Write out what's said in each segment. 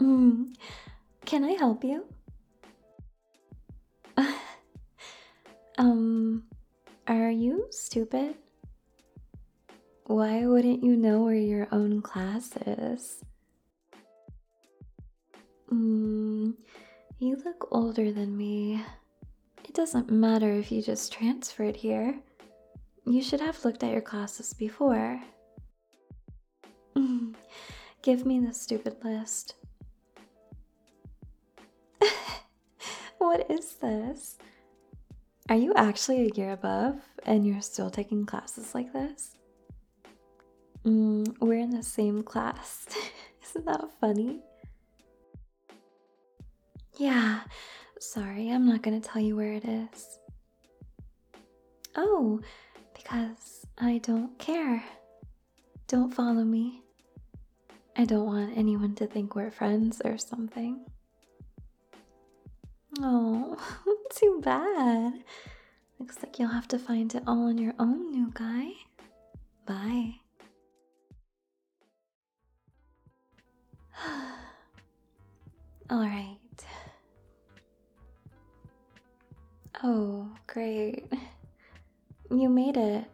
Mm, can I help you? um, are you stupid? Why wouldn't you know where your own class is? Mm, you look older than me. It doesn't matter if you just transferred here. You should have looked at your classes before. Mm, give me the stupid list. What is this? Are you actually a year above and you're still taking classes like this? We're in the same class. Isn't that funny? Yeah, sorry, I'm not gonna tell you where it is. Oh, because I don't care. Don't follow me. I don't want anyone to think we're friends or something. Oh, too bad. Looks like you'll have to find it all on your own, new guy. Bye. Alright. Oh, great. You made it.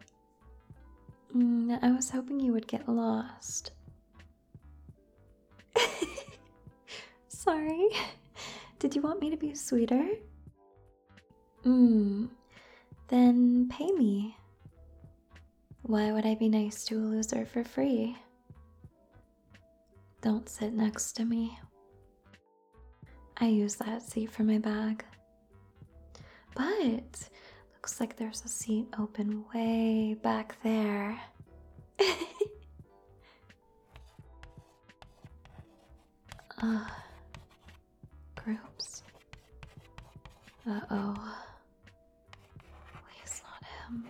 I was hoping you would get lost. Sorry. Did you want me to be sweeter? Then pay me. Why would I be nice to a loser for free? Don't sit next to me. I use that seat for my bag. But looks like there's a seat open way back there. Groups. Uh-oh. Please not him.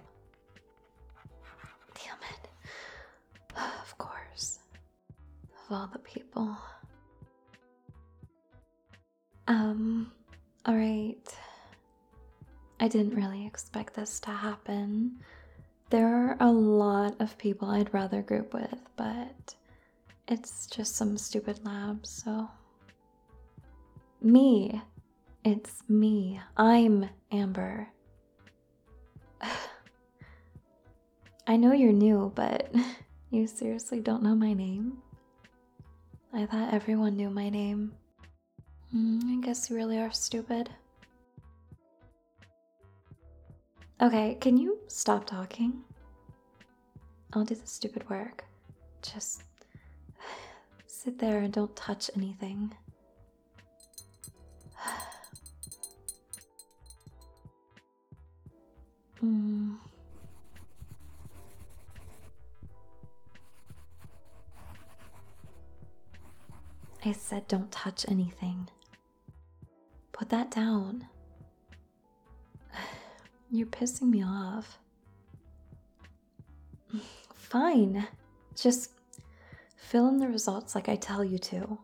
Damn it. Of course. Of all the people. Alright. I didn't really expect this to happen. There are a lot of people I'd rather group with, but it's just some stupid labs, so. Me. It's me. I'm Amber. I know you're new, but you seriously don't know my name? I thought everyone knew my name. I guess you really are stupid. Okay, can you stop talking? I'll do the stupid work. Just sit there and don't touch anything. I said don't touch anything. Put that down. You're pissing me off. Fine. Just fill in the results like I tell you to.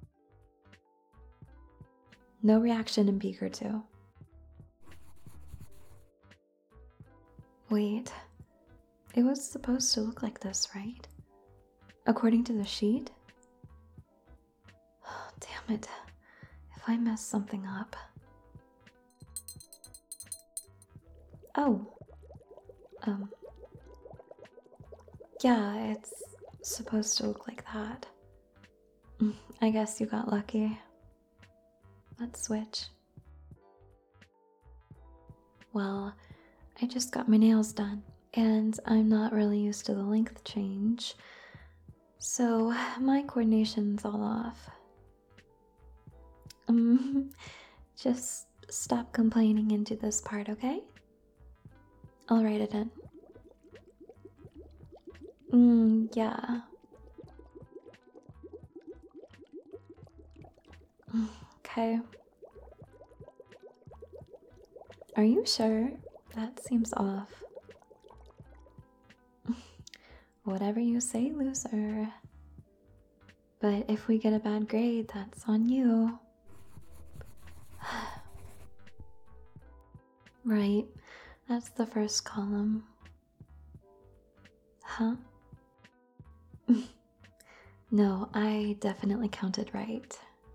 No reaction in Beaker 2. Wait. It was supposed to look like this, right? According to the sheet? Damn it. If I mess something up. Oh. Yeah, it's supposed to look like that. I guess you got lucky. Let's switch. Well, I just got my nails done, and I'm not really used to the length change, so my coordination's all off. Just stop complaining and do this part, okay? I'll write it in. Yeah. Okay. Are you sure? That seems off. Whatever you say, loser. But if we get a bad grade, that's on you. Right. That's the first column. Huh? No, I definitely counted right.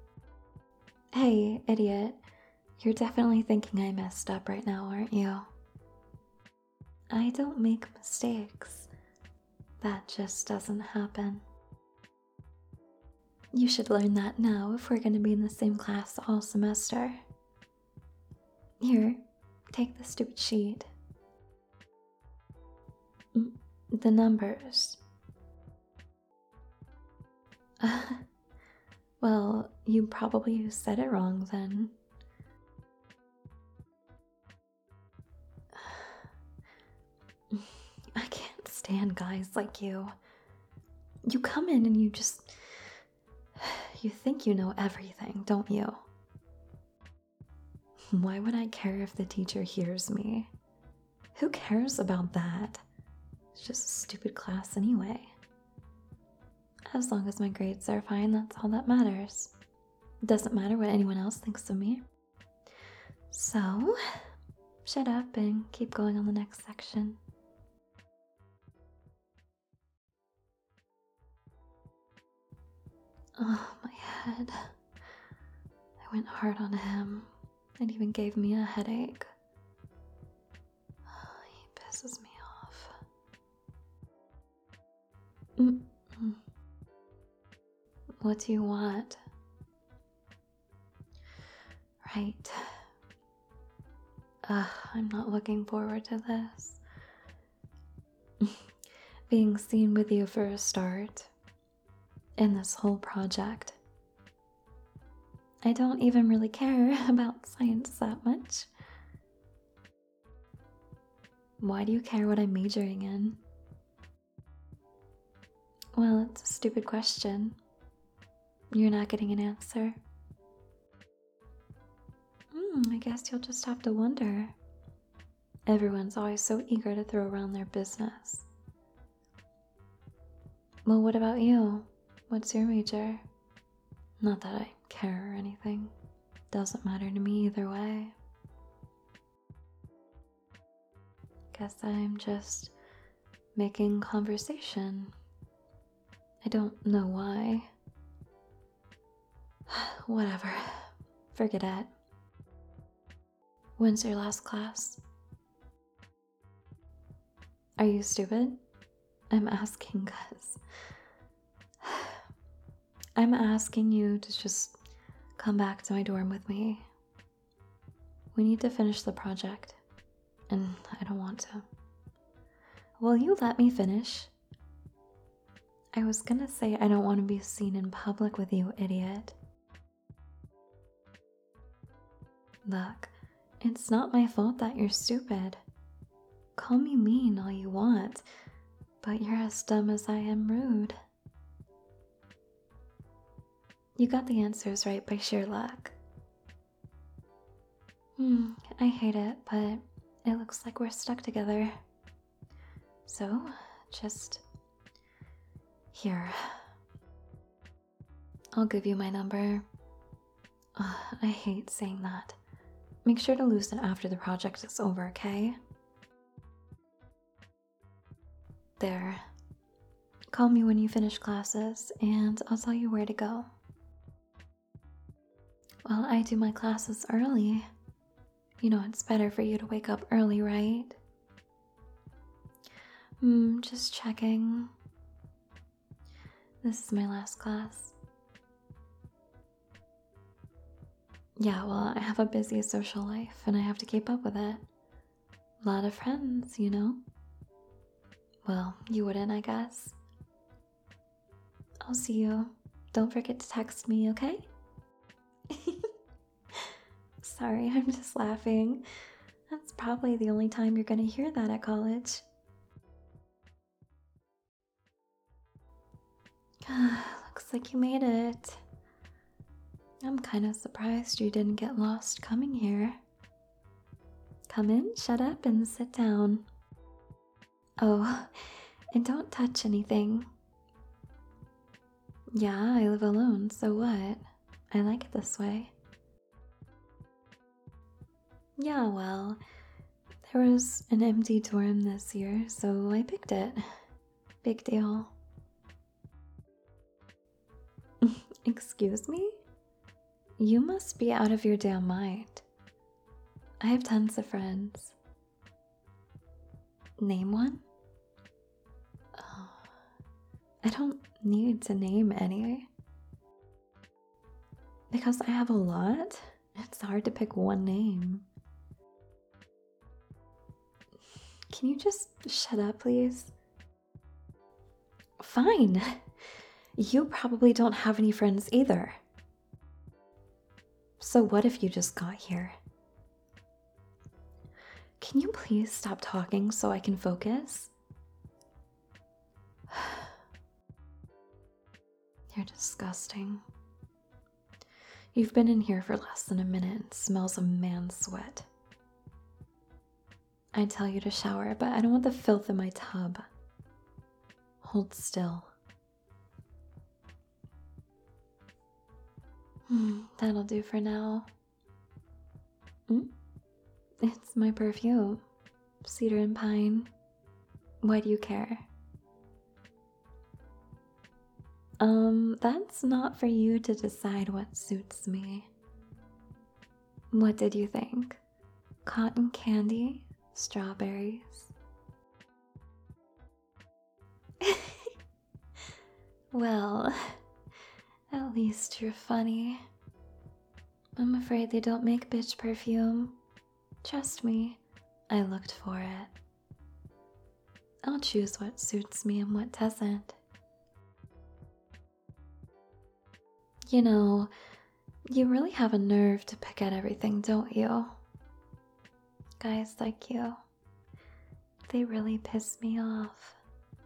Hey, idiot. You're definitely thinking I messed up right now, aren't you? I don't make mistakes. That just doesn't happen. You should learn that now if we're gonna be in the same class all semester. Here, take the stupid sheet. The numbers. Well, you probably said it wrong then. I can't stand guys like you. You come in and you just. You think you know everything, don't you? Why would I care if the teacher hears me? Who cares about that? It's just a stupid class anyway. As long as my grades are fine, that's all that matters. It doesn't matter what anyone else thinks of me. So, shut up and keep going on the next section. Oh, my head. I went hard on him. It even gave me a headache. He pisses me off. What do you want? Right. I'm not looking forward to this. Being seen with you for a start. In this whole project. I don't even really care about science that much. Why do you care what I'm majoring in? Well, it's a stupid question. You're not getting an answer. I guess you'll just have to wonder. Everyone's always so eager to throw around their business. Well, what about you? What's your major? Not that I care or anything. Doesn't matter to me either way. Guess I'm just making conversation. I don't know why. Whatever. Forget it. When's your last class? Are you stupid? I'm asking because I'm asking you to just come back to my dorm with me. We need to finish the project, and I don't want to. Will you let me finish? I was gonna say I don't want to be seen in public with you, idiot. Look, it's not my fault that you're stupid. Call me mean all you want, but you're as dumb as I am rude. You got the answers right by sheer luck. I hate it, but it looks like we're stuck together. So, just here. I'll give you my number. I hate saying that. Make sure to lose it after the project is over, okay? There. Call me when you finish classes, and I'll tell you where to go. Well, I do my classes early. You know it's better for you to wake up early, right? Just checking. This is my last class. Yeah, well, I have a busy social life and I have to keep up with it. A lot of friends, you know? Well, you wouldn't, I guess. I'll see you. Don't forget to text me, okay? Sorry, I'm just laughing. That's probably the only time you're gonna hear that at college. Looks like you made it. I'm kind of surprised you didn't get lost coming here. Come in, shut up, and sit down. Oh, and don't touch anything. Yeah, I live alone, so what? I like it this way. Yeah, well, there was an empty dorm this year, so I picked it. Big deal. Excuse me? You must be out of your damn mind. I have tons of friends. Name one? Oh, I don't need to name any. Because I have a lot, it's hard to pick one name. Can you just shut up, please? Fine. You probably don't have any friends either. So what if you just got here? Can you please stop talking so I can focus? You're disgusting. You've been in here for less than a minute and smells of man's sweat. I tell you to shower, but I don't want the filth in my tub. Hold still. That'll do for now. It's my perfume. Cedar and pine. Why do you care? That's not for you to decide what suits me. What did you think? Cotton candy? Strawberries? Well, at least you're funny. I'm afraid they don't make bitch perfume. Trust me, I looked for it. I'll choose what suits me and what doesn't. You know, you really have a nerve to pick at everything, don't you? Guys like you, they really piss me off.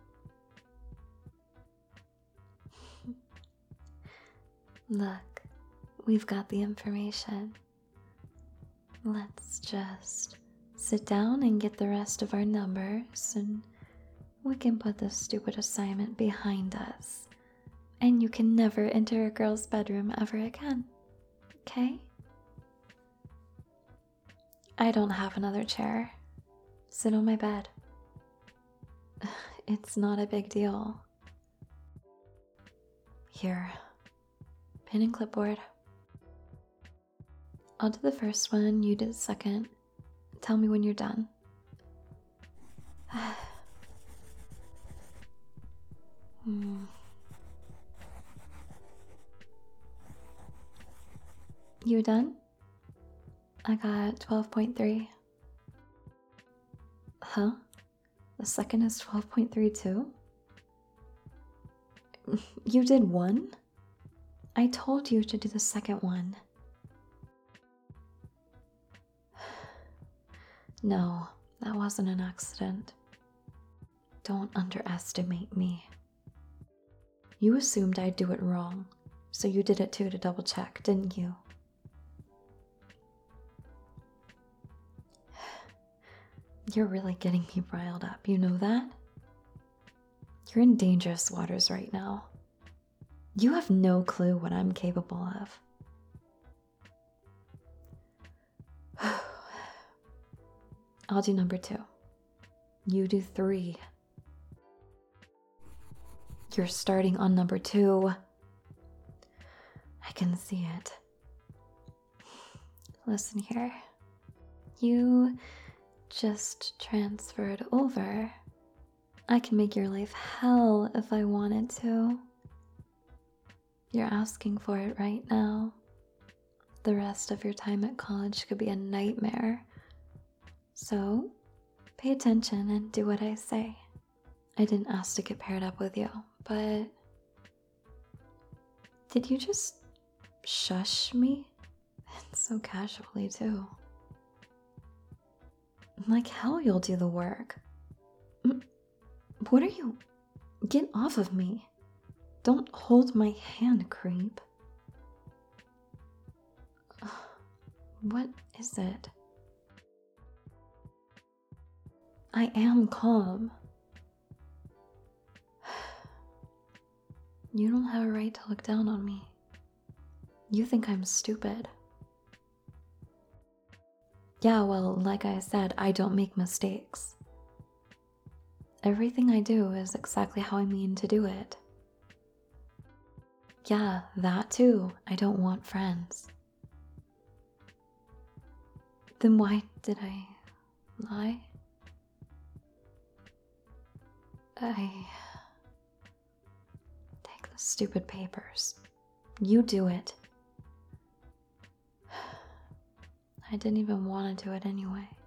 Look, we've got the information. Let's just sit down and get the rest of our numbers, and we can put this stupid assignment behind us. And you can never enter a girl's bedroom ever again, okay? I don't have another chair. Sit on my bed. It's not a big deal. Here, pen and clipboard. I'll do the first one, you do the second. Tell me when you're done. You done? I got 12.3. Huh? The second is 12.3 too? You did one? I told you to do the second one. No, that wasn't an accident. Don't underestimate me. You assumed I'd do it wrong, so you did it too to double check, didn't you? You're really getting me riled up, you know that? You're in dangerous waters right now. You have no clue what I'm capable of. I'll do number 2. You do 3. You're starting on number 2. I can see it. Listen here. You just transferred over. I can make your life hell if I wanted to. You're asking for it right now. The rest of your time at college could be a nightmare. So, pay attention and do what I say. I didn't ask to get paired up with you, but... Did you just shush me? And so casually, too. Like hell you'll do the work. What are you... Get off of me. Don't hold my hand, creep. What is it? I am calm. You don't have a right to look down on me. You think I'm stupid. Yeah, well, like I said, I don't make mistakes. Everything I do is exactly how I mean to do it. Yeah, that too. I don't want friends. Then why did I lie? I take the stupid papers. You do it. I didn't even want to do it anyway.